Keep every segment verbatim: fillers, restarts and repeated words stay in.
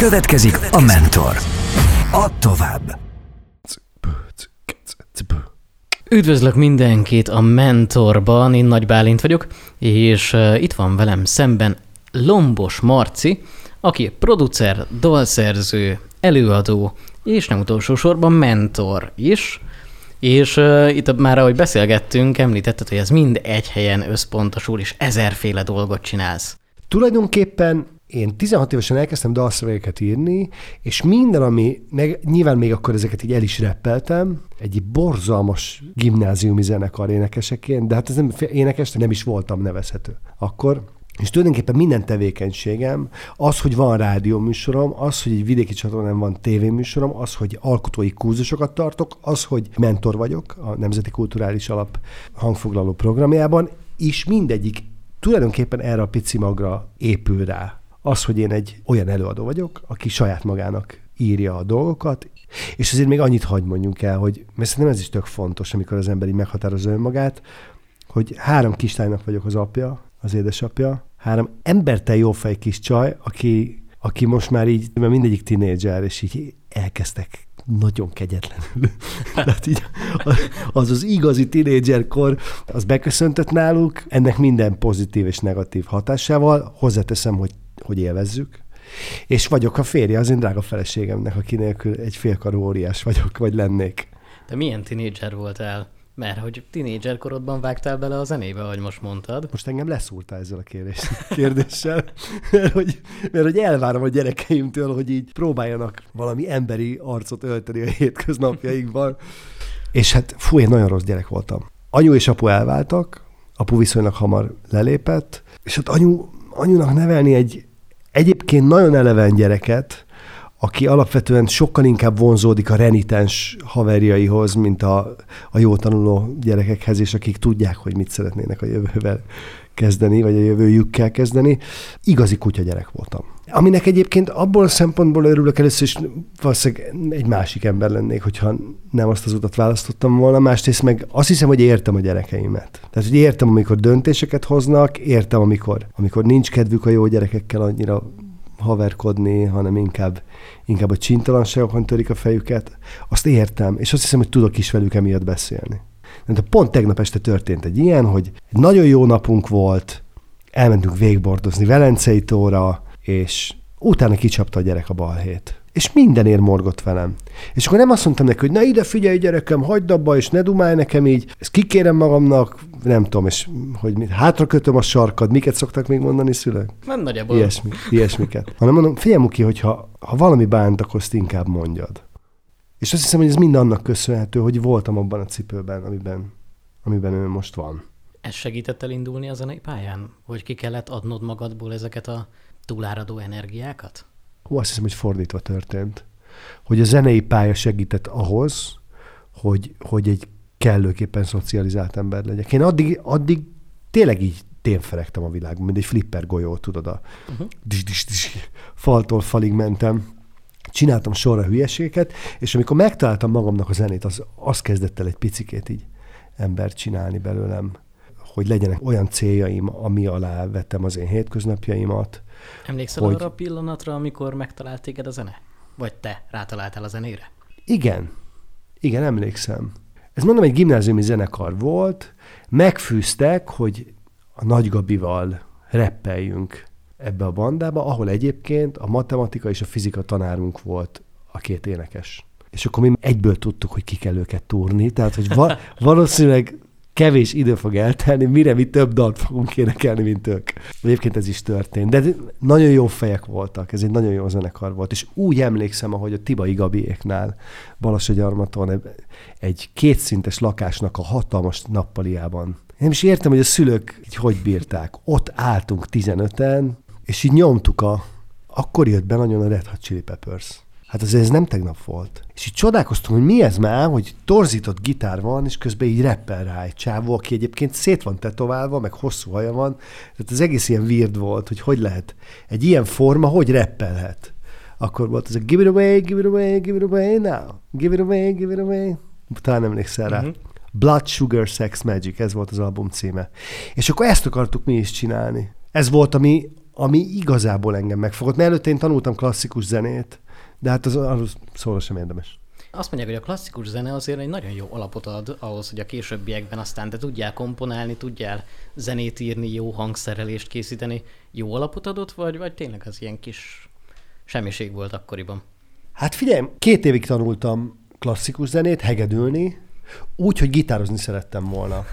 Következik a Mentor. Add tovább. Üdvözlök mindenkit a Mentorban, én Nagy Bálint vagyok, és uh, itt van velem szemben Lombos Marci, aki producer, dalszerző, előadó, és nem utolsó sorban mentor is. És uh, itt már, ahogy beszélgettünk, említetted, hogy ez mind egy helyen összpontosul, és ezerféle dolgot csinálsz. Tulajdonképpen én tizenhat évesen elkezdtem dalszövegeket írni, és minden, ami, meg, nyilván még akkor ezeket így el is rappeltem, egy borzalmas gimnáziumi zenekar énekeseként, de hát ez nem énekes, nem is voltam nevezhető akkor. És tulajdonképpen minden tevékenységem, az, hogy van rádióműsorom, az, hogy egy vidéki csatornán van tévéműsorom, az, hogy alkotói kurzusokat tartok, az, hogy mentor vagyok a Nemzeti Kulturális Alap hangfoglaló programjában, és mindegyik tulajdonképpen erre a pici magra épül rá. Az, hogy én egy olyan előadó vagyok, aki saját magának írja a dolgokat, és azért még annyit hagy mondjunk el, hogy mert szerintem ez is tök fontos, amikor az ember így meghatározza önmagát, hogy három kislánynak vagyok az apja, az édesapja, három embertel jófej kis csaj, aki, aki most már így, mert mindegyik tinédzser, és így elkezdtek nagyon kegyetlenül. Tehát így az az igazi tinédzserkor, az beköszöntött náluk, ennek minden pozitív és negatív hatásával, hozzáteszem, hogy, hogy élvezzük. És vagyok a férje az én drága feleségemnek, aki nélkül egy félkarú óriás vagyok, vagy lennék. De milyen tinédzser voltál? Mert hogy tinédzserkorodban vágtál bele a zenébe, ahogy most mondtad. Most engem leszúrtál ezzel a kérdés, kérdéssel, mert hogy, mert hogy elvárom a gyerekeimtől, hogy így próbáljanak valami emberi arcot ölteni a hétköznapjaikban. És hát fú, én nagyon rossz gyerek voltam. Anyu és apu elváltak, apu viszonylag hamar lelépett, és hát anyu, anyunak nevelni egy egyébként nagyon eleven gyereket, aki alapvetően sokkal inkább vonzódik a renitens haverjaihoz, mint a, a jó tanuló gyerekekhez, és akik tudják, hogy mit szeretnének a jövővel kezdeni, vagy a jövőjükkel kezdeni. Igazi kutya gyerek voltam. Aminek egyébként abból a szempontból örülök először, és valószínűleg egy másik ember lennék, hogyha nem azt az utat választottam volna. Másrészt meg azt hiszem, hogy értem a gyerekeimet. Tehát, hogy értem, amikor döntéseket hoznak, értem, amikor, amikor nincs kedvük a jó gyerekekkel annyira haverkodni, hanem inkább, inkább a csintalanságokon törik a fejüket. Azt értem, és azt hiszem, hogy tudok is velük emiatt beszélni. De pont tegnap este történt egy ilyen, hogy egy nagyon jó napunk volt, elmentünk végbordozni Velencei tóra, és utána kicsapta a gyerek a balhét. És mindenért morgott velem. És akkor nem azt mondtam neki, hogy na ide figyelj gyerekem, hagyd abba, és ne dumálj nekem így, ezt kikérem magamnak, nem tudom, és hogy mit, hátra kötöm a sarkad, miket szoktak még mondani szülők? Nem nagyjából. Ilyesmi, ilyesmiket. Hanem mondom, figyelj Muki, hogyha ha valami bánt, akkor azt inkább mondjad. És azt hiszem, hogy ez mind annak köszönhető, hogy voltam abban a cipőben, amiben, amiben ő most van. Ez segített elindulni a zenei pályán? Hogy ki kellett adnod magadból ezeket a túláradó energiákat? Hú, azt hiszem, hogy fordítva történt. Hogy a zenei pálya segített ahhoz, hogy, hogy egy kellőképpen szocializált ember legyek. Én addig, addig tényleg így témferegtem a világban, mint egy flipper golyó, tudod, a uh-huh. dis, dis, dis, faltól falig mentem. Csináltam sorra hülyeségeket, és amikor megtaláltam magamnak a zenét, az, az kezdett el egy picikét így embert csinálni belőlem, hogy legyenek olyan céljaim, ami alá vettem az én hétköznapjaimat. Emlékszel hogy... arra a pillanatra, amikor megtalált téged a zene? Vagy te rátaláltál a zenére? Igen. Igen, emlékszem. Ez mondom, egy gimnáziumi zenekar volt, megfűztek, hogy a Nagy Gabival rappeljünk ebbe a bandába, ahol egyébként a matematika és a fizika tanárunk volt a két énekes. És akkor mi egyből tudtuk, hogy ki kell őket túrni, tehát hogy va- valószínűleg kevés idő fog eltelni, mire mi több dalt fogunk énekelni, mint ők. Egyébként ez is történt. De nagyon jó fejek voltak, ez egy nagyon jó zenekar volt. És úgy emlékszem, ahogy a Tibai Gabiéknál Balassagyarmaton egy kétszintes lakásnak a hatalmas nappaliában. Én nem is értem, hogy a szülők így hogy bírták. Ott álltunk tizenöten, és így nyomtuk a... Akkor jött be nagyon a Red Hot Chili Peppers. Hát azért ez nem tegnap volt. És így csodálkoztam, hogy mi ez már, hogy torzított gitár van, és közben így rappel rá egy csávó, aki egyébként szét van tetoválva, meg hosszú haja van. Tehát az egész ilyen weird volt, hogy hogy lehet egy ilyen forma, hogy rappelhet. Akkor volt az a give it away, give it away, give it away now. Give it away, give it away. Talán emlékszel rá. Uh-huh. Blood, Sugar, Sex, Magic, ez volt az album címe. És akkor ezt akartuk mi is csinálni. Ez volt a mi ami igazából engem megfogott. Mert előtte én tanultam klasszikus zenét, de hát az, az szóra sem érdemes. Azt mondják, hogy a klasszikus zene azért egy nagyon jó alapot ad ahhoz, hogy a későbbiekben aztán te tudjál komponálni, tudjál zenét írni, jó hangszerelést készíteni. Jó alapot adott, vagy, vagy tényleg az ilyen kis semmiség volt akkoriban? Hát figyelj, két évig tanultam klasszikus zenét, hegedülni, úgy, hogy gitározni szerettem volna.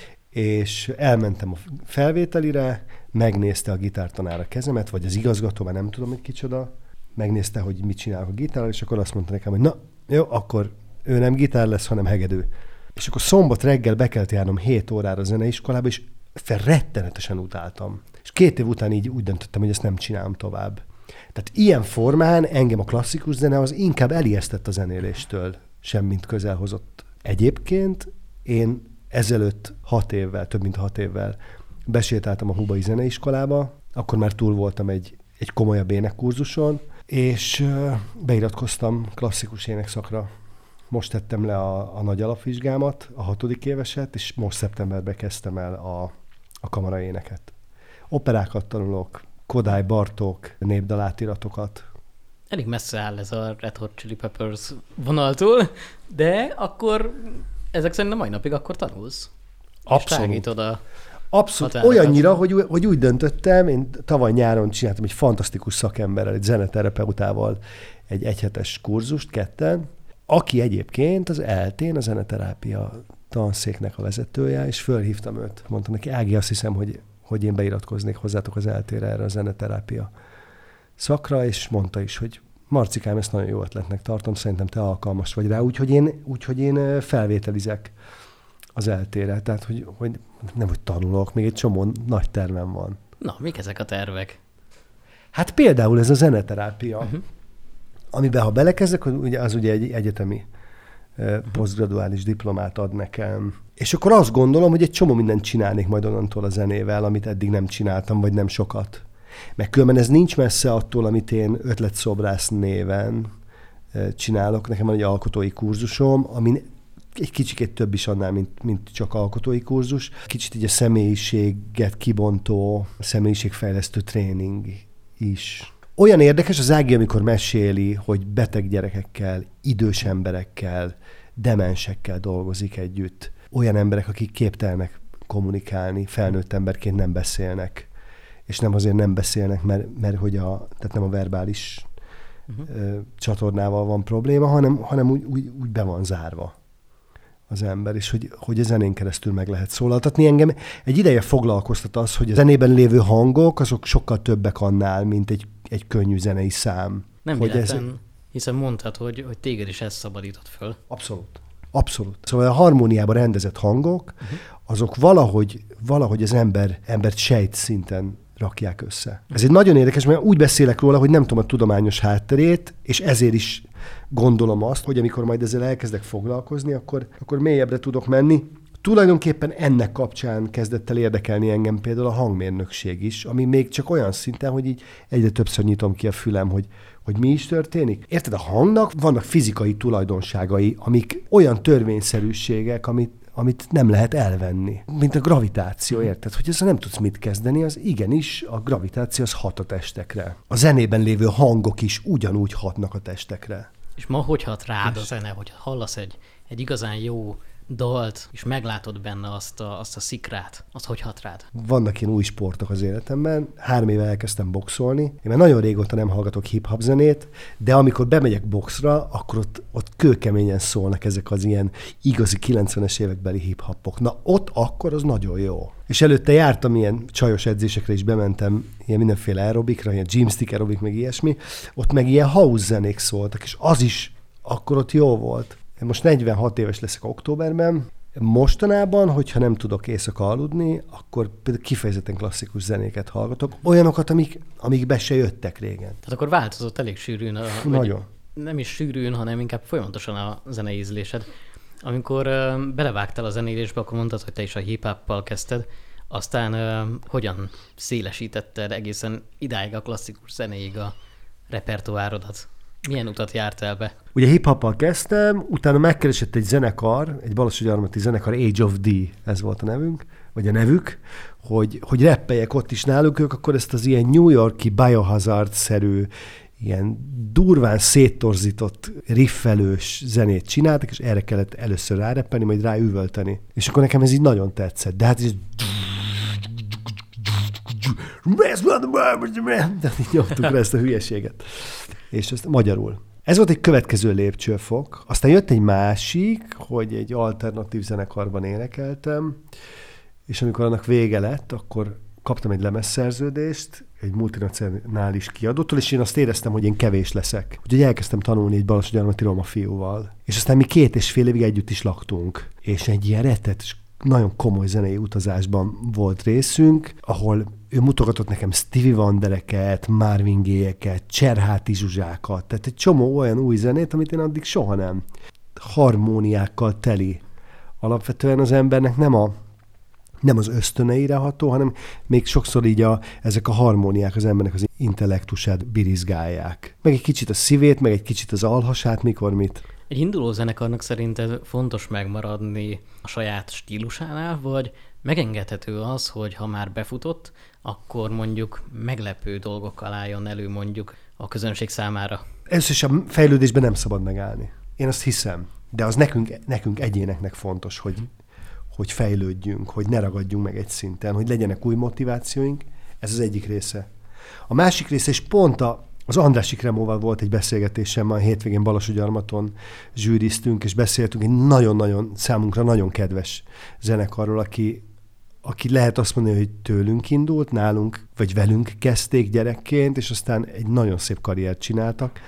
És elmentem a felvételire, megnézte a gitártanár a kezemet, vagy az igazgató, már nem tudom, hogy kicsoda, megnézte, hogy mit csinálok a gitárral, és akkor azt mondta nekem, hogy na, jó, akkor ő nem gitár lesz, hanem hegedű. És akkor szombat reggel be kellett járnom hét órára a zeneiskolába, és rettenetesen utáltam. És két év után így úgy döntöttem, hogy ezt nem csinálom tovább. Tehát ilyen formán engem a klasszikus zene az inkább elijesztett a zenéléstől, semmint közel hozott. Egyébként én ezelőtt hat évvel, több mint hat évvel besétáltam a Hubai Zeneiskolába, akkor már túl voltam egy, egy komolyabb énekkurzuson, és beiratkoztam klasszikus énekszakra. Most tettem le a, a nagy alapvizsgámat, a hatodik éveset, és most szeptemberben kezdtem el a, a kamaraéneket. Operákat tanulok, Kodály, Bartók, népdalátíratokat. Elég messze áll ez a Red Hot Chili Peppers vonaltól, de akkor ezek szerint a mai napig akkor tanulsz. Abszolút. A Abszolút. Olyannyira, hogy, hogy úgy döntöttem, én tavaly nyáron csináltam egy fantasztikus szakemberrel, egy zeneterapeutával egy egyhetes kurzust ketten, aki egyébként az eltén a zeneterápia tanszéknek a vezetője, és fölhívtam őt. Mondtam neki, Ági, azt hiszem, hogy, hogy én beiratkoznék hozzátok az eltére erre a zeneterápia szakra, és mondta is, hogy Marcikám, ezt nagyon jó ötletnek tartom, szerintem te alkalmas vagy rá, úgyhogy én, úgyhogy én felvételizek az eltére. Tehát, hogy, hogy nem, hogy tanulok, még egy csomó nagy tervem van. Na, mik ezek a tervek? Hát például ez a zeneterápia, uh-huh. amiben ha belekezdek, az ugye egy egyetemi uh, posztgraduális diplomát ad nekem. És akkor azt gondolom, hogy egy csomó mindent csinálnék majd onnantól a zenével, amit eddig nem csináltam, vagy nem sokat. Meg különben ez nincs messze attól, amit én ötletszobrász néven uh, csinálok. Nekem van egy alkotói kurzusom, amin egy kicsikét több is annál, mint, mint csak alkotói kurzus. Kicsit így a személyiséget kibontó, személyiségfejlesztő tréning is. Olyan érdekes az Ági, amikor meséli, hogy beteg gyerekekkel, idős emberekkel, demensekkel dolgozik együtt. Olyan emberek, akik képtelenek kommunikálni, felnőtt emberként nem beszélnek. És nem azért nem beszélnek, mert, mert hogy a, tehát nem a verbális uh-huh. ö, csatornával van probléma, hanem, hanem úgy, úgy, úgy be van zárva az ember, és hogy, hogy a zenén keresztül meg lehet szólaltatni. Engem egy ideje foglalkoztat az, hogy a zenében lévő hangok, azok sokkal többek annál, mint egy, egy könnyű zenei szám. Nem hogy véletlen, ez... hiszen mondtad, hogy, hogy téged is ez szabadított föl. Abszolút. Abszolút. Szóval a harmóniában rendezett hangok, uh-huh. azok valahogy, valahogy az ember, embert sejt szinten rakják össze. Ez egy nagyon érdekes, mert úgy beszélek róla, hogy nem tudom a tudományos hátterét, és ezért is gondolom azt, hogy amikor majd ezzel elkezdek foglalkozni, akkor, akkor mélyebbre tudok menni. Tulajdonképpen ennek kapcsán kezdett el érdekelni engem például a hangmérnökség is, ami még csak olyan szinten, hogy így egyre többször nyitom ki a fülem, hogy, hogy mi is történik. Érted, a hangnak vannak fizikai tulajdonságai, amik olyan törvényszerűségek, amit amit nem lehet elvenni. Mint a gravitáció, érted? Hogy ezzel nem tudsz mit kezdeni, az igenis, a gravitáció az hat a testekre. A zenében lévő hangok is ugyanúgy hatnak a testekre. És ma hogy hat rád a zene, hogy hallasz egy, egy igazán jó dalt, és meglátod benne azt a, azt a szikrát, azt hogy hat rád? Vannak ilyen új sportok az életemben. Három éve elkezdtem boxolni. Én már nagyon régóta nem hallgatok hip-hop zenét, de amikor bemegyek boxra, akkor ott, ott kőkeményen szólnak ezek az ilyen igazi kilencvenes évekbeli hip-hopok. Na ott akkor az nagyon jó. És előtte jártam ilyen csajos edzésekre is, bementem ilyen mindenféle aerobikra, ilyen gymstick aerobik, meg ilyesmi. Ott meg ilyen house zenék szóltak, és az is akkor ott jó volt. Én most negyvenhat éves leszek októberben. Mostanában, hogyha nem tudok éjszaka aludni, akkor például kifejezetten klasszikus zenéket hallgatok. Olyanokat, amik, amik be se jöttek régen. Tehát akkor változott elég sűrűn. A, Nagyon. Nem is sűrűn, hanem inkább folyamatosan a zenei ízlésed. Amikor uh, belevágtál a zenélésbe, akkor mondtad, hogy te is a hip-hoppal kezdted. Aztán uh, hogyan szélesítetted egészen idáig a klasszikus zenéig a repertoárodat? Milyen utat jártál be? Ugye hip-hoppal kezdtem, utána megkeresett egy zenekar, egy balassagyarmati zenekar, Age of D, ez volt a nevünk, vagy a nevük, hogy, hogy rappeljek ott is náluk, ők akkor ezt az ilyen New York-i Biohazard-szerű, ilyen durván széttorzított, riffelős zenét csináltak, és erre kellett először ráreppelni, majd ráüvölteni. És akkor nekem ez így nagyon tetszett. De hát ez de így nyomtuk rá ezt a hülyeséget. És ezt magyarul. Ez volt egy következő lépcsőfok. Aztán jött egy másik, hogy egy alternatív zenekarban énekeltem, és amikor annak vége lett, akkor kaptam egy lemezszerződést, egy multinacionális kiadótól, és én azt éreztem, hogy én kevés leszek. Úgyhogy elkezdtem tanulni egy Balassagyarmati roma fiúval. És aztán mi két és fél évig együtt is laktunk. És egy ilyen rettetes, nagyon komoly zenei utazásban volt részünk, ahol ő mutogatott nekem Stevie Wondereket, Marvin Gaye-eket, Cserháti Zsuzsákat, tehát egy csomó olyan új zenét, amit én addig soha nem. Harmóniákkal teli. Alapvetően az embernek nem a nem az ösztöneire ható, hanem még sokszor így a, ezek a harmóniák az embernek az intellektusát birizgálják. Meg egy kicsit a szívét, meg egy kicsit az alhasát, mikor mit. Egy induló zenekarnak szerinted fontos megmaradni a saját stílusánál, vagy megengedhető az, hogy ha már befutott, akkor mondjuk meglepő dolgokkal álljon elő mondjuk a közönség számára? Először is a fejlődésben nem szabad megállni. Én azt hiszem, de az nekünk, nekünk egyéneknek fontos, hogy hogy fejlődjünk, hogy ne ragadjunk meg egy szinten, hogy legyenek új motivációink. Ez az egyik része. A másik része, és pont a, az András Kremóval volt egy beszélgetésem, a hétvégén Balassagyarmaton zsűriztünk, és beszéltünk egy nagyon-nagyon, számunkra nagyon kedves zenekarról, aki, aki lehet azt mondani, hogy tőlünk indult, nálunk, vagy velünk kezdték gyerekként, és aztán egy nagyon szép karriert csináltak,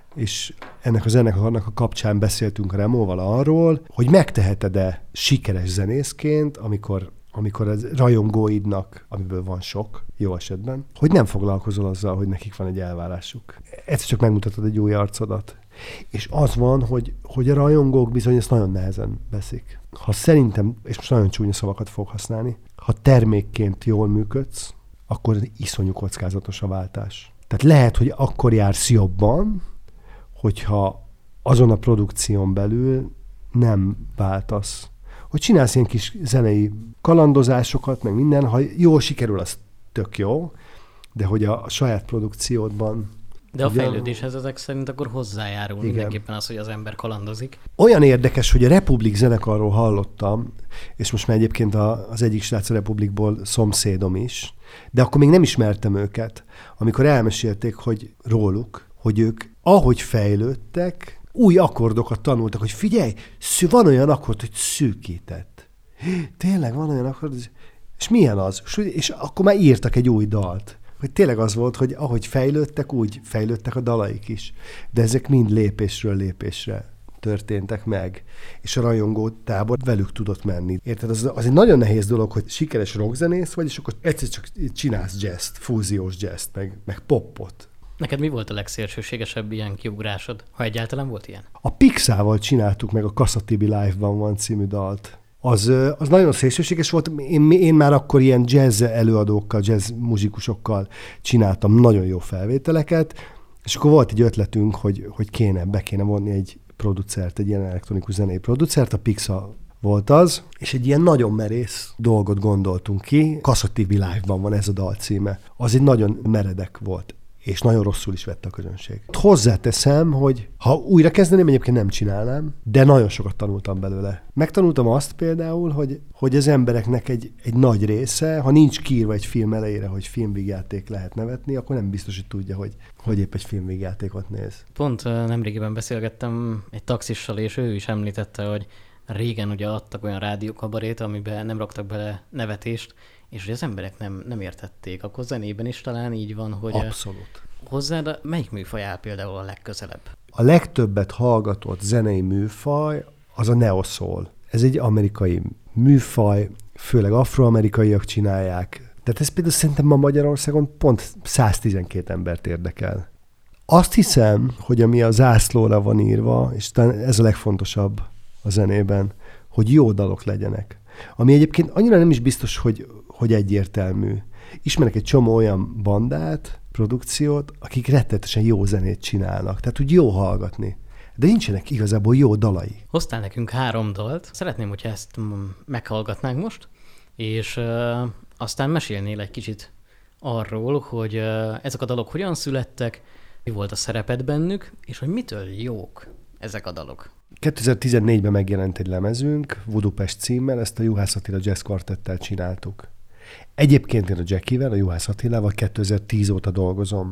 és ennek a zenekarnak a kapcsán beszéltünk a Remóval arról, hogy megteheted-e sikeres zenészként, amikor, amikor a rajongóidnak, amiből van sok, jó esetben, hogy nem foglalkozol azzal, hogy nekik van egy elvárásuk. Egyszer csak megmutatod egy új arcodat. És az van, hogy, hogy a rajongók bizony ezt nagyon nehezen veszik. Ha szerintem, és most nagyon csúnya szavakat fog használni, ha termékként jól működsz, akkor iszonyú kockázatos a váltás. Tehát lehet, hogy akkor jársz jobban, hogyha azon a produkción belül nem váltasz. Hogy csinálsz ilyen kis zenei kalandozásokat, meg minden, ha jól sikerül, az tök jó, de hogy a, a saját produkciódban... De a fejlődéshez ezek szerint akkor hozzájárul igen. Mindenképpen az, hogy az ember kalandozik. Olyan érdekes, hogy a Republik zenekarról hallottam, és most már egyébként a, az egyik srác a Republikból szomszédom is, de akkor még nem ismertem őket, amikor elmesélték, hogy róluk, hogy ők ahogy fejlődtek, új akkordokat tanultak, hogy figyelj, van olyan akkord, hogy szűkített. Tényleg van olyan akkord, és milyen az? És akkor már írtak egy új dalt. Hogy tényleg az volt, hogy ahogy fejlődtek, úgy fejlődtek a dalaik is. De ezek mind lépésről lépésre történtek meg. És a rajongó tábor velük tudott menni. Érted? Az, az egy nagyon nehéz dolog, hogy sikeres rockzenész vagy, és akkor egyszer csak csinálsz jazzt, fúziós jazzt, meg, meg popot. Neked mi volt a legszélsőségesebb ilyen kiugrásod, ha egyáltalán volt ilyen? A Pixával csináltuk meg a Kassa Tibi Live-ban van című dalt. Az, az nagyon szélsőséges volt. Én, én már akkor ilyen jazz előadókkal, jazz muzsikusokkal csináltam nagyon jó felvételeket, és akkor volt egy ötletünk, hogy, hogy kéne, be kéne vonni egy producert, egy ilyen elektronikus zenei producert, a Pixa volt az, és egy ilyen nagyon merész dolgot gondoltunk ki. Kassa Tibi Live-ban van ez a dal címe. Az egy nagyon meredek volt. És nagyon rosszul is vette a közönség. Hozzáteszem, hogy ha újra kezdeném, egyébként nem csinálnám, de nagyon sokat tanultam belőle. Megtanultam azt például, hogy, hogy az embereknek egy, egy nagy része, ha nincs kiírva egy film elejére, hogy filmvígjáték lehet nevetni, akkor nem biztos, hogy tudja, hogy, hogy épp egy filmvígjátékot néz. Pont nemrégiben beszélgettem egy taxissal, és ő is említette, hogy régen ugye adtak olyan rádiókabarét, amiben nem raktak bele nevetést, és hogy az emberek nem, nem értették. Akkor zenében is talán így van, hogy... Abszolút. Hozzád melyik műfaj áll például a legközelebb? A legtöbbet hallgatott zenei műfaj az a neo-soul. Ez egy amerikai műfaj, főleg afroamerikaiak csinálják. Tehát ez például szerintem ma Magyarországon pont száztizenkét embert érdekel. Azt hiszem, hogy ami a zászlóra van írva, és ez a legfontosabb a zenében, hogy jó dalok legyenek. Ami egyébként annyira nem is biztos, hogy, hogy egyértelmű. Ismerek egy csomó olyan bandát, produkciót, akik rettenetesen jó zenét csinálnak. Tehát úgy jó hallgatni. De nincsenek igazából jó dalai. Hoztál nekünk három dalt. Szeretném, hogyha ezt meghallgatnánk most, És uh, aztán mesélnél egy kicsit arról, hogy uh, ezek a dalok hogyan születtek, mi volt a szereped bennük, és hogy mitől jók ezek a dalok. kétezer-tizennégyben megjelent egy lemezünk, Budapest címmel, ezt a Juhász Attila Jazz Quartettel csináltuk. Egyébként én a Jackivel, a Juhász Attilával kétezer-tíz óta dolgozom.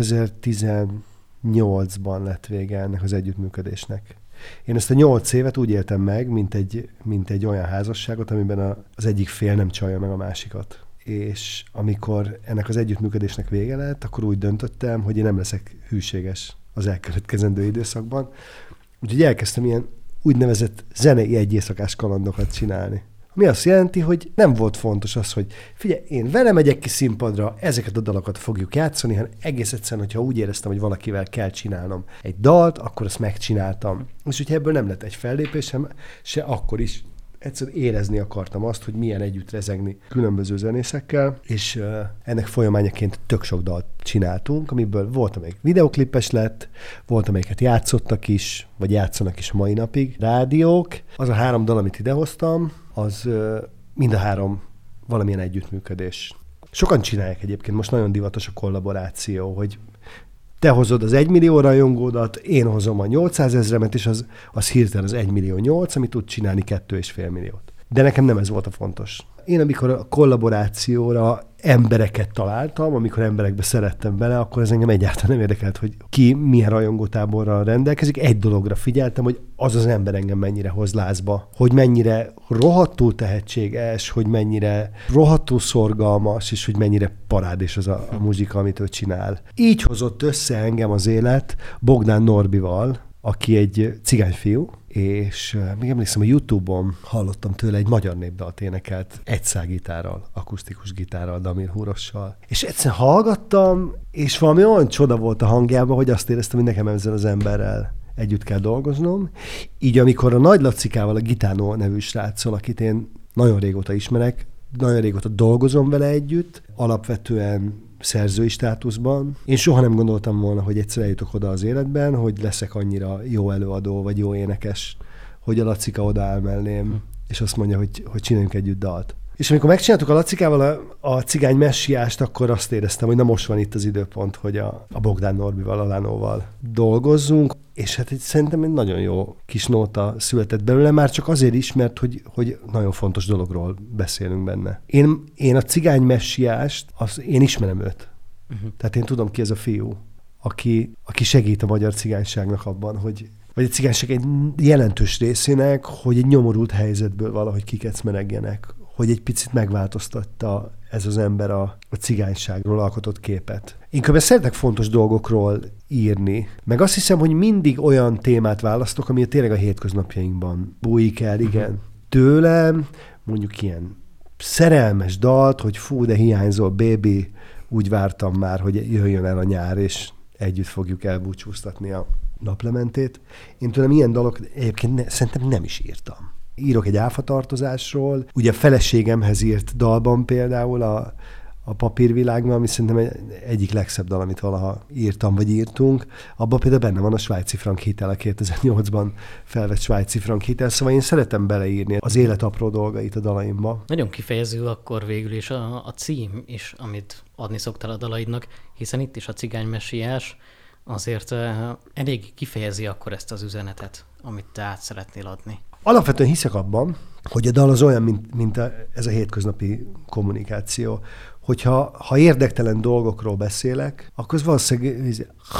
kétezer-tizennyolcban lett vége ennek az együttműködésnek. Én ezt a nyolc évet úgy éltem meg, mint egy, mint egy olyan házasságot, amiben a, az egyik fél nem csalja meg a másikat. És amikor ennek az együttműködésnek vége lett, akkor úgy döntöttem, hogy én nem leszek hűséges az elkövetkezendő időszakban. Úgyhogy elkezdtem ilyen úgynevezett zenei egyészakás kalandokat csinálni. Ami azt jelenti, hogy nem volt fontos az, hogy figyelj, én vele megyek ki színpadra, ezeket a dalokat fogjuk játszani, hanem egész egyszerűen, hogyha úgy éreztem, hogy valakivel kell csinálnom egy dalt, akkor azt megcsináltam. És hogyha ebből nem lett egy fellépésem, se akkor is egyszerűen érezni akartam azt, hogy milyen együtt rezegni különböző zenészekkel, és uh, ennek folyamányaként tök sok dalt csináltunk, amiből volt, amelyik videoklipes lett, volt, amelyiket játszottak is, vagy játszanak is a mai napig. Rádiók, az a három dal, amit idehoztam, az uh, mind a három valamilyen együttműködés. Sokan csinálják egyébként, most nagyon divatos a kollaboráció, hogy te hozod az egymillió rajongódat, én hozom a nyolcszázezremet, és az, az hirtelen az egymillió nyolc, amit tud csinálni kettő és fél milliót. De nekem nem ez volt a fontos. Én amikor a kollaborációra embereket találtam, amikor emberekbe szerettem bele, akkor ez engem egyáltalán nem érdekelt, hogy ki milyen rajongótáborral rendelkezik. Egy dologra figyeltem, hogy az az ember engem mennyire hoz lázba, hogy mennyire rohadtul tehetséges, hogy mennyire rohadtul szorgalmas, és hogy mennyire parádés az a, a muzsika, amit ő csinál. Így hozott össze engem az élet Bogdán Norbival, aki egy cigányfiú, és még emlékszem, a YouTube-on hallottam tőle egy magyar népdalt énekelt egyszágitárral, akusztikus gitárral, Damir Hurossal. És egyszerűen hallgattam, és valami olyan csoda volt a hangjában, hogy azt éreztem, hogy nekem ezzel az emberrel együtt kell dolgoznom. Így amikor a Nagy Lacikával, a Gitánó nevű sráccal, akit én nagyon régóta ismerek, nagyon régóta dolgozom vele együtt, alapvetően szerzői státuszban. Én soha nem gondoltam volna, hogy egyszer eljutok oda az életben, hogy leszek annyira jó előadó, vagy jó énekes, hogy a Lacika odaáll mellém, hm. és azt mondja, hogy, hogy csináljunk együtt dalt. És amikor megcsináltuk a Lacikával a, a cigány messiást, akkor azt éreztem, hogy na most van itt az időpont, hogy a, a Bogdán Norbival, a Lánóval dolgozzunk, és hát egy, szerintem egy nagyon jó kis nóta született belőle, már csak azért is, mert hogy, hogy nagyon fontos dologról beszélünk benne. Én, én a cigány messiást, az, én ismerem őt. Uh-huh. Tehát én tudom, ki ez a fiú, aki, aki segít a magyar cigányságnak abban, hogy vagy a cigányság egy jelentős részének, hogy egy nyomorult helyzetből valahogy kikecmeregjenek, hogy egy picit megváltoztatta ez az ember a, a cigányságról alkotott képet. Inkább szeretek fontos dolgokról írni, meg azt hiszem, hogy mindig olyan témát választok, ami tényleg a hétköznapjainkban bújik el, igen. Uh-huh. Tőlem mondjuk ilyen szerelmes dalt, hogy fú, de hiányzol, baby, úgy vártam már, hogy jöjjön el a nyár, és együtt fogjuk elbúcsúztatni a naplementét. Én tőlem ilyen dalok egyébként ne, szerintem nem is írtam. Írok egy áfatartozásról, ugye a feleségemhez írt dalban például a, a Papírvilágban, ami szerintem egy, egyik legszebb dal, amit valaha írtam, vagy írtunk. Abban például benne van a svájci frank hitel, a kétezer-nyolcban felvett svájci frank hitel, szóval én szeretem beleírni az élet apró dolgait a dalaimba. Nagyon kifejező akkor végül is a, a cím is, amit adni szoktál a dalaidnak, hiszen itt is a cigány messiás azért uh, elég kifejezi akkor ezt az üzenetet, amit te át szeretnél adni. Alapvetően hiszek abban, hogy a dal az olyan, mint, mint a, ez a hétköznapi kommunikáció. Hogyha ha érdektelen dolgokról beszélek, akkor az valószínűleg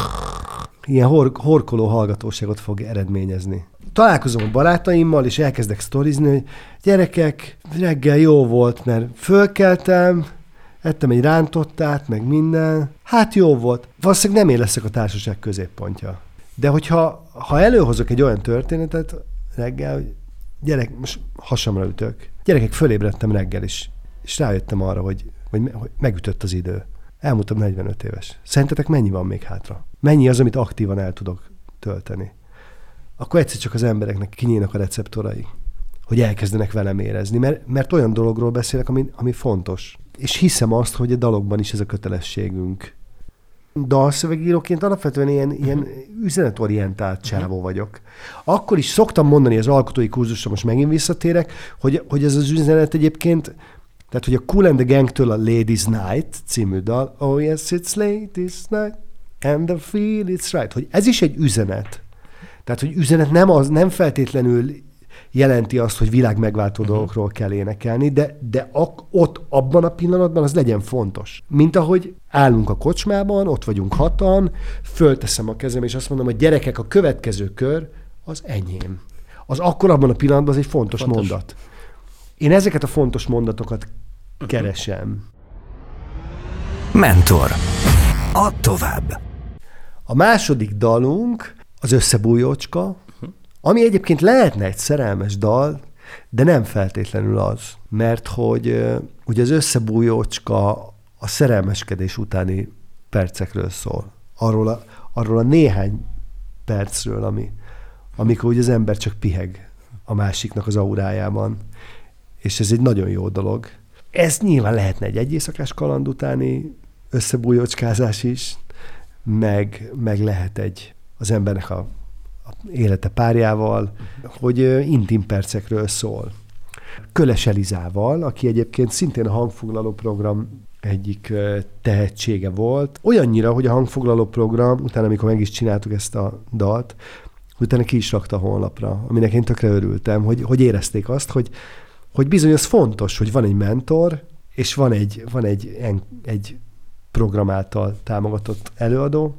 ilyen hor, horkoló hallgatóságot fog eredményezni. Találkozom a barátaimmal, és elkezdek sztorizni, hogy gyerekek, reggel jó volt, mert fölkeltem, ettem egy rántottát, meg minden. Hát jó volt. Valószínűleg nem én leszek a társaság középpontja. De hogyha ha előhozok egy olyan történetet reggel, hogy gyerek, most hasamra ütök. Gyerekek, fölébredtem reggel is, és rájöttem arra, hogy, hogy, hogy megütött az idő. Elmúltam negyvenöt éves. Szerintetek mennyi van még hátra? Mennyi az, amit aktívan el tudok tölteni? Akkor egyszer csak az embereknek kinyílnak a receptorai, hogy elkezdenek velem érezni, mert, mert olyan dologról beszélek, ami, ami fontos. És hiszem azt, hogy a dalokban is ez a kötelességünk. Dalszövegíróként alapvetően ilyen, ilyen üzenetorientált csávó vagyok. Akkor is szoktam mondani az alkotói kurzusra, most megint visszatérek, hogy, hogy ez az üzenet egyébként Tehát, hogy a Kool and the Gang-től a Ladies Night című dal, oh yes, it's Ladies Night, and I feel it's right, hogy ez is egy üzenet. Tehát, hogy üzenet nem, az, nem feltétlenül jelenti azt, hogy világ megváltó uh-huh. dolgokról kell énekelni, de, de ak- ott, abban a pillanatban az legyen fontos. Mint ahogy állunk a kocsmában, ott vagyunk hatan, fölteszem a kezem, és azt mondom, hogy gyerekek, a következő kör az enyém. Az akkor abban a pillanatban az egy fontos, fontos. mondat. Én ezeket a fontos mondatokat uh-huh. keresem. Mentor. Add tovább. A második dalunk az Összebújócska, uh-huh. ami egyébként lehetne egy szerelmes dal, de nem feltétlenül az. Mert hogy uh, ugye az Összebújócska a szerelmeskedés utáni percekről szól. Arról a, arról a néhány percről, ami, amikor ugye az ember csak piheg a másiknak az aurájában. És ez egy nagyon jó dolog. Ez nyilván lehetne egy egyéjszakás kaland utáni összebújócskázás is, meg, meg lehet egy az embernek a, a élete párjával, hogy intim percekről szól. Köles Elizával, aki egyébként szintén a Hangfoglaló program egyik tehetsége volt. Olyannyira, hogy a Hangfoglaló program, utána amikor meg is csináltuk ezt a dalt, utána ki is rakta a honlapra, aminek én tökre örültem, hogy, hogy érezték azt, hogy, hogy bizony az fontos, hogy van egy mentor, és van egy, van egy, egy program által támogatott előadó,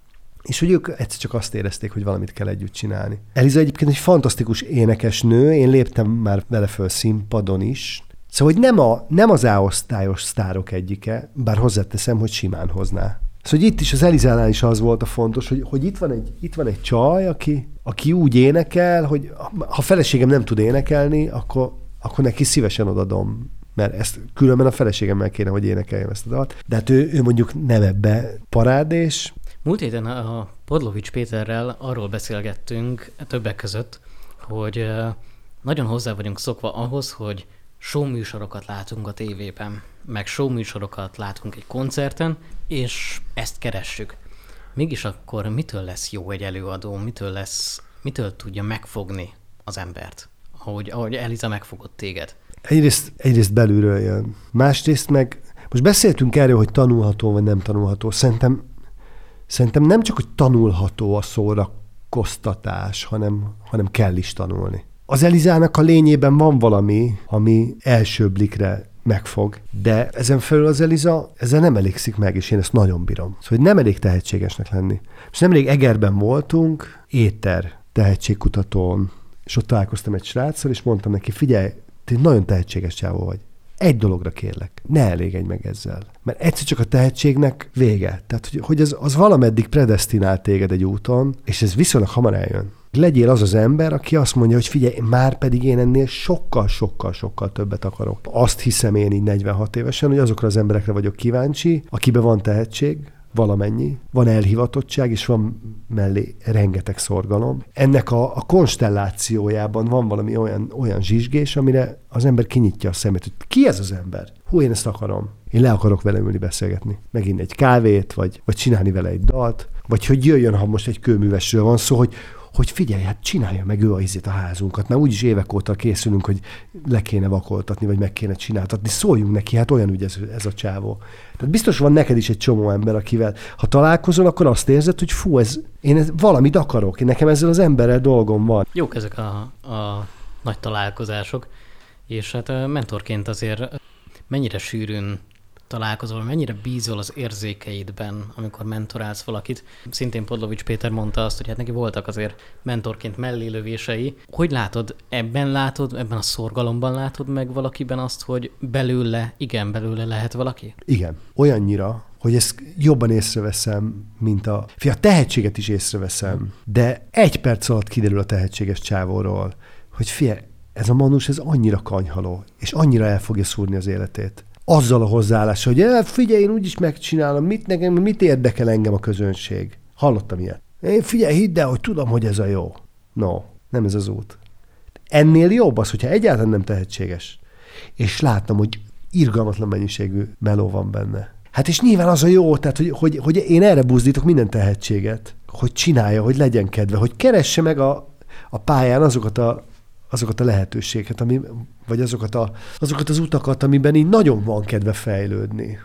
és hogy ők egyszer csak azt érezték, hogy valamit kell együtt csinálni. Eliza egyébként egy fantasztikus énekesnő, én léptem már vele föl színpadon is, szóval hogy nem, a, nem az A-osztályos sztárok egyike, bár hozzáteszem, hogy simán hozná. Szóval itt is az Elizánál is az volt a fontos, hogy, hogy itt, van egy, itt van egy csaj, aki, aki úgy énekel, hogy ha feleségem nem tud énekelni, akkor, akkor neki szívesen odadom, mert ezt különben a feleségemmel kéne, hogy énekeljem ezt a dalt. De hát ő, ő mondjuk nem ebbe parádés. Múlt héten a Podlovics Péterrel arról beszélgettünk többek között, hogy nagyon hozzá vagyunk szokva ahhoz, hogy show műsorokat látunk a tévében, meg show műsorokat látunk egy koncerten, és ezt keressük. Mégis akkor mitől lesz jó egy előadó, mitől lesz, mitől tudja megfogni az embert, ahogy, ahogy Eliza megfogott téged? Egyrészt, egyrészt belülről jön. Másrészt meg, most beszéltünk erről, hogy tanulható vagy nem tanulható. Szerintem, szerintem nem csak, hogy tanulható a szórakoztatás, hanem, hanem kell is tanulni. Az Elizának a lényében van valami, ami első blikre megfog, de ezen felül az Eliza ezzel nem elégszik meg, és én ezt nagyon bírom. Szóval nem elég tehetségesnek lenni. Most nemrég Egerben voltunk, éter tehetségkutatón, és ott találkoztam egy sráccal, és mondtam neki, figyelj, te nagyon tehetséges csávó vagy. Egy dologra kérlek, ne elégedj meg ezzel. Mert egyszer csak a tehetségnek vége. Tehát, hogy, hogy az, az valameddig predesztinál téged egy úton, és ez viszonylag hamar eljön. Legyél az az ember, aki azt mondja, hogy figyelj, már pedig én ennél sokkal, sokkal, sokkal többet akarok. Azt hiszem én így negyvenhat évesen, hogy azokra az emberekre vagyok kíváncsi, akiben van tehetség, valamennyi, van elhivatottság, és van mellé rengeteg szorgalom. Ennek a, a konstellációjában van valami olyan, olyan zsizsgés, amire az ember kinyitja a szemét, hogy ki ez az ember? Hú, én ezt akarom. Én le akarok vele ülni beszélgetni. Megint egy kávét, vagy, vagy csinálni vele egy dalt, vagy hogy jöjjön, ha most egy kőművesről van szó, hogy hogy figyelj, hát csinálja meg ő a izét a házunkat. Már úgyis évek óta készülünk, hogy le kéne vakoltatni, vagy meg kéne csináltatni. Szóljunk neki, hát olyan ügy ez, ez a csávó. Tehát biztos van neked is egy csomó ember, akivel ha találkozol, akkor azt érzed, hogy fú, ez, én ez, valamit akarok, én nekem ezzel az emberrel dolgom van. Jók ezek a, a nagy találkozások, és hát mentorként azért mennyire sűrűn találkozol, mennyire bízol az érzékeidben, amikor mentorálsz valakit. Szintén Podlovics Péter mondta azt, hogy hát neki voltak azért mentorként mellélövései. Hogy látod, ebben látod, ebben a szorgalomban látod meg valakiben azt, hogy belőle, igen, belőle lehet valaki? Igen. Olyannyira, hogy ezt jobban észreveszem, mint a... Fia, a tehetséget is észreveszem, de egy perc alatt kiderül a tehetséges csávóról, hogy fia, ez a manus, ez annyira kanyhaló, és annyira el fogja szúrni az életét. Azzal a hozzáállással, hogy figyelj, én úgyis megcsinálom, mit, nekem, mit érdekel engem a közönség. Hallottam ilyet. Én figyelj, hidd el, hogy tudom, hogy ez a jó. No, nem ez az út. Ennél jobb az, hogyha egyáltalán nem tehetséges. És láttam, hogy irgalmatlan mennyiségű meló van benne. Hát és nyilván az a jó, tehát hogy, hogy, hogy én erre buzdítok minden tehetséget, hogy csinálja, hogy legyen kedve, hogy keresse meg a, a pályán azokat a, azokat a lehetőségeket, ami vagy azokat, a, azokat az utakat, amiben így nagyon van kedve fejlődni.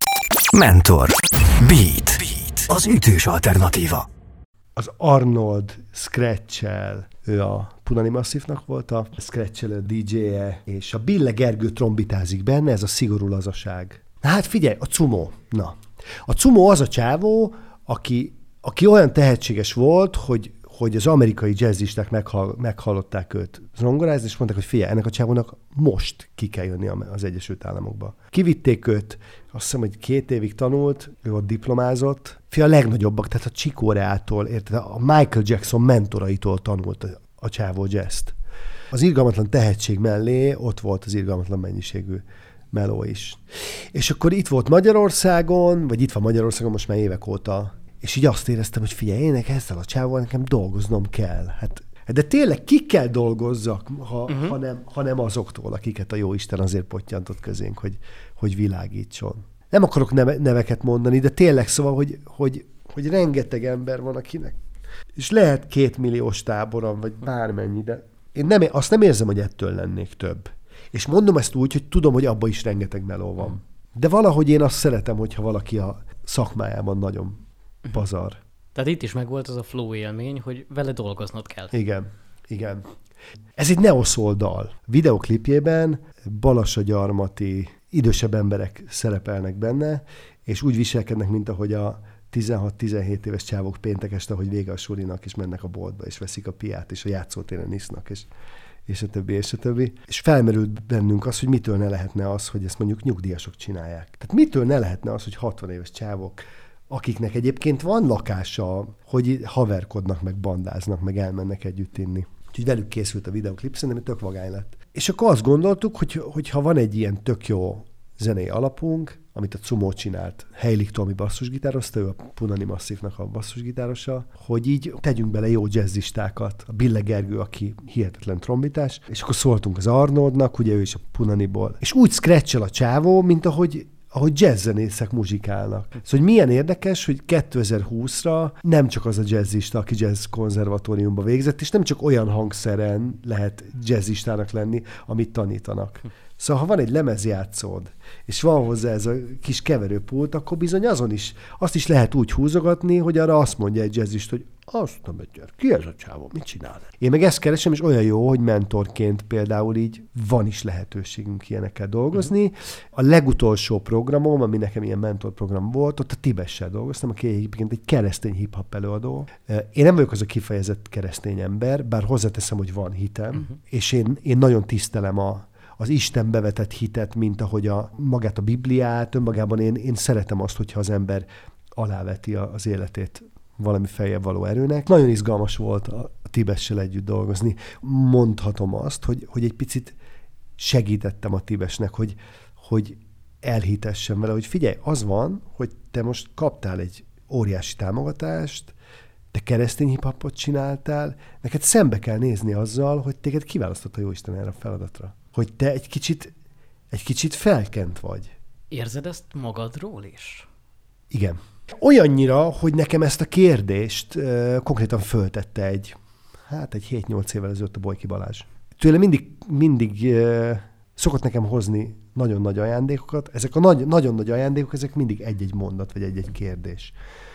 Mentor. Beat. Beat. Az ütős alternatíva. Az Arnold Scratch-el, ő a Punani Massivnak volt a Scratch-el a dé dzsé-je, és a Bille Gergő trombitázik benne, ez a szigorú lazaság. Na hát figyelj, a Cumo. Na. A Cumo az a csávó, aki, aki olyan tehetséges volt, hogy, hogy az amerikai jazzisták meghall, meghallották őt zongorázni, és mondták, hogy figyelj, ennek a csávónak most ki kell jönni az Egyesült Államokba. Kivitték őt, azt hiszem, hogy két évig tanult, ő ott diplomázott. Fia, a legnagyobbak, tehát a Chick Coreától, érted, a Michael Jackson mentoraitól tanult a, a csávó jazzt. Az irgalmatlan tehetség mellé ott volt az irgalmatlan mennyiségű meló is. És akkor itt volt Magyarországon, vagy itt van Magyarországon most már évek óta, és így azt éreztem, hogy figyelj, én ezzel a csávóval nekem dolgoznom kell. Hát, de tényleg kikkel dolgozzak, ha, uh-huh. ha, nem, ha nem azoktól, akiket a jóisten azért pottyantott közénk, hogy, hogy világítson. Nem akarok neve, neveket mondani, de tényleg szóval, hogy, hogy, hogy rengeteg ember van, akinek, és lehet kétmilliós táboram, vagy bármennyi, de én nem, azt nem érzem, hogy ettől lennék több. És mondom ezt úgy, hogy tudom, hogy abban is rengeteg meló van. De valahogy én azt szeretem, hogyha valaki a szakmájában nagyon pazar. Tehát itt is megvolt az a flow élmény, hogy vele dolgoznod kell. Igen, igen. Ez egy neoszól dal. Videoklipjében Balassagyarmati idősebb emberek szerepelnek benne, és úgy viselkednek, mint ahogy a tizenhat-tizenhét éves csávok péntek este, hogy vége a sulinak, és mennek a boltba, és veszik a piát, és a játszótéren isznak, és és a többi, és a többi. És felmerült bennünk az, hogy mitől ne lehetne az, hogy ezt mondjuk nyugdíjasok csinálják. Tehát mitől ne lehetne az, hogy hatvan éves csávok, akiknek egyébként van lakása, hogy haverkodnak, meg bandáznak, meg elmennek együtt inni. Úgyhogy velük készült a videoklip, szerintem tök vagány lett. És akkor azt gondoltuk, hogy, hogy ha van egy ilyen tök jó zenei alapunk, amit a Cumo csinált, Heilig Tomi basszusgitározta, ő a Punani Massivnak a basszusgitárosa, hogy így tegyünk bele jó jazzistákat. A Bille Gergő, aki hihetetlen trombitás, és akkor szóltunk az Arnoldnak, ugye ő is a Punaniból. És úgy scratch-el a csávó, mint ahogy ahogy jazzzenészek muzsikálnak. Szóval, hogy milyen érdekes, hogy kétezer-húszra nem csak az a jazzista, aki jazz konzervatóriumba végzett, és nem csak olyan hangszeren lehet jazzistának lenni, amit tanítanak. Szóval, ha van egy lemezjátszód, és van hozzá ez a kis keverőpult, akkor bizony azon is, azt is lehet úgy húzogatni, hogy arra azt mondja egy jazzist, hogy azt a magyar, ki ez a csávó, mit csinál? Én meg ezt keresem, és olyan jó, hogy mentorként például így van is lehetőségünk ilyenekkel dolgozni. A legutolsó programom, ami nekem ilyen mentorprogram volt, ott a Tibessel dolgoztam, aki egyébként egy keresztény hip-hop előadó. Én nem vagyok az a kifejezett keresztény ember, bár hozzáteszem, hogy van hitem, uh-huh. és én, én nagyon tisztelem a az Isten bevetett hitet, mint ahogy a, magát a Bibliát, önmagában én, én szeretem azt, hogyha az ember aláveti az életét valami feljebb való erőnek. Nagyon izgalmas volt a Tibessel együtt dolgozni. Mondhatom azt, hogy, hogy egy picit segítettem a Tibesnek, hogy, hogy elhitessem vele, hogy figyelj, az van, hogy te most kaptál egy óriási támogatást, te keresztény hip-hopot csináltál, neked szembe kell nézni azzal, hogy téged kiválasztott a Jóisten erre a feladatra. Hogy te egy kicsit, egy kicsit felkent vagy. Érzed ezt magadról is? Igen. Olyannyira, hogy nekem ezt a kérdést uh, konkrétan föltette egy, hát egy hét-nyolc évvel ezelőtt a Bojki Balázs. Tőle mindig, mindig uh, szokott nekem hozni nagyon nagy ajándékokat. Ezek a nagy, nagyon nagy ajándékok, ezek mindig egy-egy mondat, vagy egy-egy kérdés.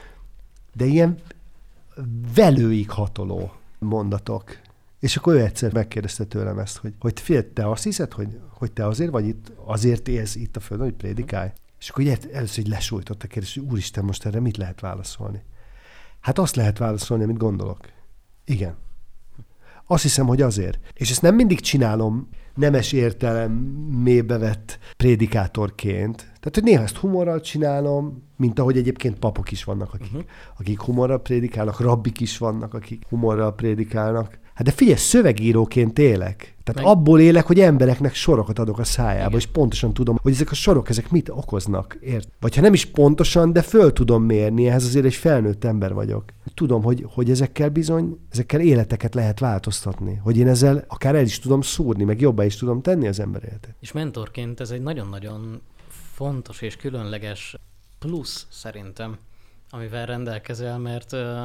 De ilyen velőig hatoló mondatok. És akkor ő egyszer megkérdezte tőlem ezt, hogy, hogy fél, te azt hiszed, hogy, hogy te azért vagy itt, azért élsz itt a földön, hogy prédikálj? És akkor ugye először így lesújtott a kérdés, hogy úristen, most erre mit lehet válaszolni? Hát azt lehet válaszolni, amit gondolok. Igen. Azt hiszem, hogy azért. És ezt nem mindig csinálom nemes értelemmébe vett prédikátorként. Tehát, hogy néha ezt humorral csinálom, mint ahogy egyébként papok is vannak, akik, uh-huh. akik humorral prédikálnak, rabbik is vannak, akik humorral prédikálnak. Hát de figyelj, szövegíróként élek. Tehát meg... abból élek, hogy embereknek sorokat adok a szájába, igen. és pontosan tudom, hogy ezek a sorok, ezek mit okoznak, ért? Vagy ha nem is pontosan, de föl tudom mérni, ehhez azért egy felnőtt ember vagyok. Tudom, hogy, hogy ezekkel bizony, ezekkel életeket lehet változtatni. Hogy én ezzel akár el is tudom szúrni, meg jobbá is tudom tenni az ember életet. És mentorként ez egy nagyon-nagyon fontos és különleges plusz szerintem, amivel rendelkezel, mert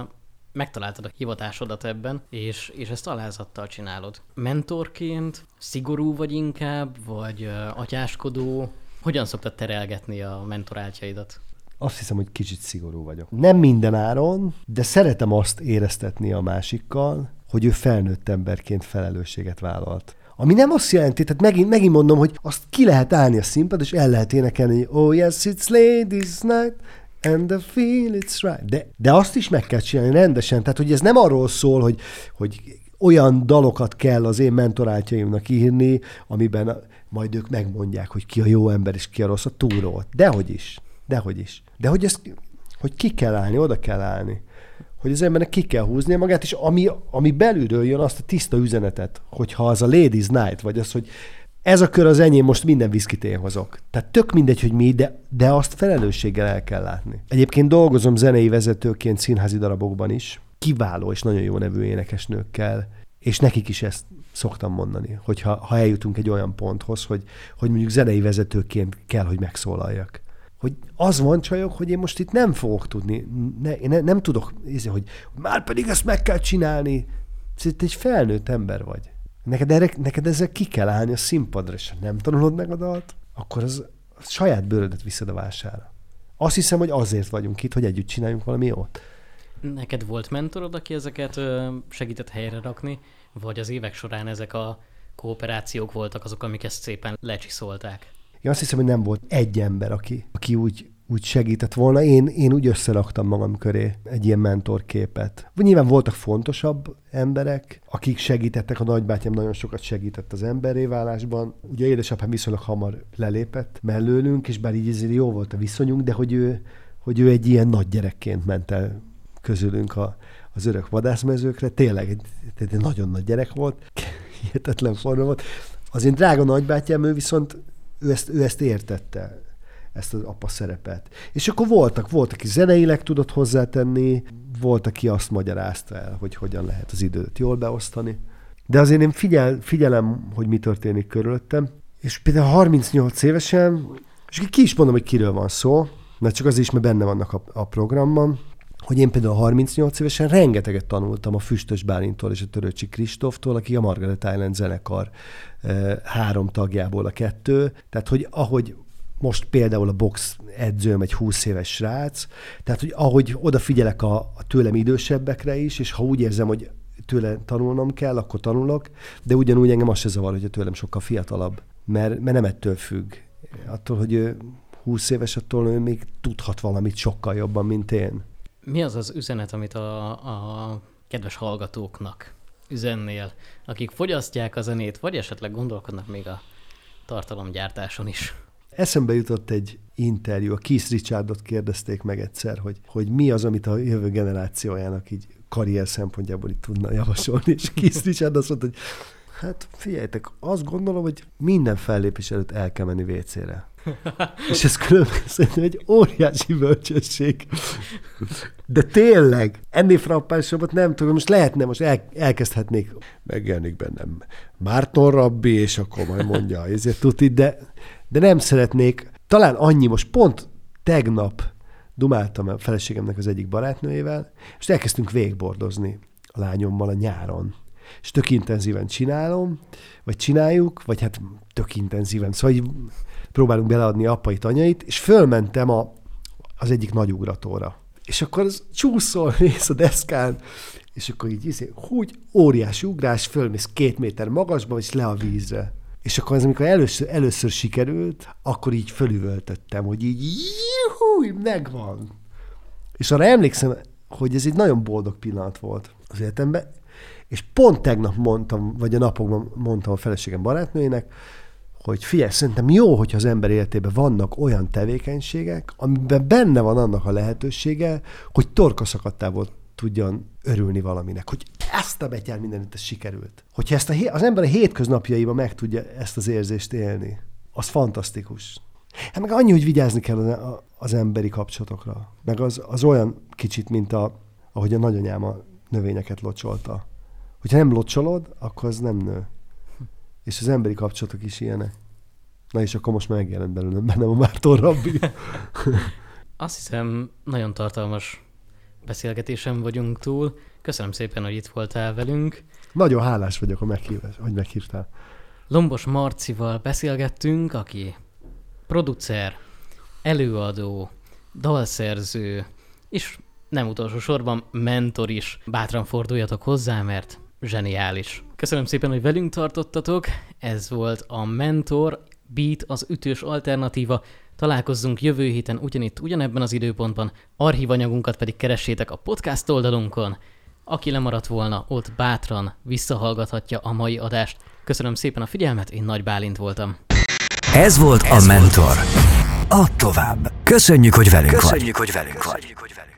megtaláltad a hivatásodat ebben, és, és ezt alázattal csinálod. Mentorként szigorú vagy inkább, vagy uh, atyáskodó? Hogyan szoktad terelgetni a mentoráltjaidat? Azt hiszem, hogy kicsit szigorú vagyok. Nem minden áron, de szeretem azt éreztetni a másikkal, hogy ő felnőtt emberként felelősséget vállalt. Ami nem azt jelenti, tehát megint, megint mondom, hogy azt ki lehet állni a színpad, és el lehet énekelni, oh yes, it's ladies night, and I feel it's right. De, de azt is meg kell csinálni rendesen, tehát hogy ez nem arról szól, hogy, hogy olyan dalokat kell az én mentoráltjaimnak írni, amiben majd ők megmondják, hogy ki a jó ember, és ki a rossz, a túlról. Dehogy is. Dehogy is. De hogy, ez, hogy ki kell állni, oda kell állni. Hogy az embernek ki kell húznia magát, és ami, ami belülről jön, azt a tiszta üzenetet, hogyha az a Ladies Night, vagy az, hogy ez a kör az enyém, most minden viszkit én hozok. Tehát tök mindegy, hogy mi, de, de azt felelősséggel el kell látni. Egyébként dolgozom zenei vezetőként színházi darabokban is, kiváló és nagyon jó nevű énekesnőkkel, és nekik is ezt szoktam mondani, hogyha ha eljutunk egy olyan ponthoz, hogy, hogy mondjuk zenei vezetőként kell, hogy megszólaljak. Hogy az van, csajok, hogy én most itt nem fogok tudni, ne, én ne, nem tudok, hogy már pedig ezt meg kell csinálni. Te egy felnőtt ember vagy. Neked, erre, neked ezzel ki kell állni a színpadra, és ha nem tanulod meg a dalt, akkor az, az saját bőrödet viszed a vására. Azt hiszem, hogy azért vagyunk itt, hogy együtt csináljunk valami jót. Neked volt mentorod, aki ezeket ö, segített helyre rakni, vagy az évek során ezek a kooperációk voltak azok, amik ezt szépen lecsiszolták? Én azt hiszem, hogy nem volt egy ember, aki, aki úgy, úgy segített volna. Én, én úgy összeraktam magam köré egy ilyen mentorképet. Nyilván voltak fontosabb emberek, akik segítettek. A nagybátyám nagyon sokat segített az emberré válásban. Ugye édesapám viszonylag hamar lelépett mellőlünk, és bár így ezért jó volt a viszonyunk, de hogy ő, hogy ő egy ilyen nagy gyerekként ment el közülünk a, az örök vadászmezőkre. Tényleg egy, egy nagyon nagy gyerek volt. Hihetetlen forma volt. Az én drága nagybátyám, ő viszont Ő ezt, ő ezt értette, ezt az apa szerepet. És akkor voltak, volt, aki zeneileg tudott hozzátenni, volt, aki azt magyarázta el, hogy hogyan lehet az időt jól beosztani. De azért én figyel, figyelem, hogy mi történik körülöttem. És például harmincnyolc évesen, és ki is mondom, hogy kiről van szó, mert csak az is, mert benne vannak a, a programban, hogy én például harmincnyolc évesen rengeteget tanultam a Füstös Bálintól és a Törőcsi Kristóftól, aki a Margaret Island zenekar e, három tagjából a kettő. Tehát, hogy ahogy most például a box edzőm egy húsz éves srác, tehát, hogy ahogy odafigyelek a, a tőlem idősebbekre is, és ha úgy érzem, hogy tőle tanulnom kell, akkor tanulok, de ugyanúgy engem az se zavar, hogy tőlem sokkal fiatalabb, mert, mert nem ettől függ. Attól, hogy ő húsz éves, attól ő még tudhat valamit sokkal jobban, mint én. Mi az az üzenet, amit a, a kedves hallgatóknak üzennél, akik fogyasztják a zenét, vagy esetleg gondolkodnak még a tartalomgyártáson is? Eszembe jutott egy interjú, a Keith Richardot kérdezték meg egyszer, hogy, hogy mi az, amit a jövő generációjának így karrier szempontjából itt tudna javasolni, és Keith Richard azt mondta, hogy hát figyeljetek, azt gondolom, hogy minden fellépés előtt el kell menni vécére. És ez különben szerintem egy óriási bölcsesség. De tényleg, ennél frappánsabbat nem tudom, most lehetne, most el, elkezdhetnék, megjelenik bennem Márton Rabbi, és akkor majd mondja, ezért tuti, de, de nem szeretnék, talán annyi, most pont tegnap dumáltam a feleségemnek az egyik barátnőjével, és elkezdtünk végbordozni a lányommal a nyáron. És tök intenzíven csinálom, vagy csináljuk, vagy hát tök intenzíven, szóval így próbálunk beleadni apait, anyait, és fölmentem a, az egyik nagy ugratóra. És akkor az csúszol, mész a deszkán, és akkor így, így úgy óriási ugrás, fölmész két méter magasba, és le a vízre. És akkor az, amikor először, először sikerült, akkor így fölüvöltöttem, hogy így juhú, megvan. És arra emlékszem, hogy ez egy nagyon boldog pillanat volt az életemben, és pont tegnap mondtam, vagy a napokban mondtam a feleségem barátnőjének, hogy figyelj, szerintem jó, hogyha az ember életében vannak olyan tevékenységek, amiben benne van annak a lehetősége, hogy torkaszakadtából tudjon örülni valaminek, hogy ezt a betyár mindenütt ez sikerült. Hogyha ezt a, az ember a hétköznapjaiban meg tudja ezt az érzést élni, az fantasztikus. Hát meg annyi, hogy vigyázni kell az, az emberi kapcsolatokra. Meg az, az olyan kicsit, mint a, ahogy a nagyanyám a növényeket locsolta. Hogyha nem locsolod, akkor az nem nő. És az emberi kapcsolatok is ilyenek. Na és akkor most megjelent belőlem bennem a Márton Rabbi. Azt hiszem, nagyon tartalmas beszélgetésen vagyunk túl. Köszönöm szépen, hogy itt voltál velünk. Nagyon hálás vagyok, hogy meghívtál. Hogy meghívtál. Lombos Marcival beszélgettünk, aki producer, előadó, dalszerző, és nem utolsó sorban mentor is. Bátran forduljatok hozzá, mert zseniális. Köszönöm szépen, hogy velünk tartottatok. Ez volt a Mentor, Beat, az ütős alternatíva. Találkozzunk jövő héten ugyanitt, ugyanebben az időpontban. Archívanyagunkat pedig keressétek a podcast oldalunkon. Aki lemaradt volna, ott bátran visszahallgathatja a mai adást. Köszönöm szépen a figyelmet, én Nagy Bálint voltam. Ez volt Ez a Mentor. Add tovább. Köszönjük, hogy velünk Köszönjük, vagy. Hogy velünk vagy.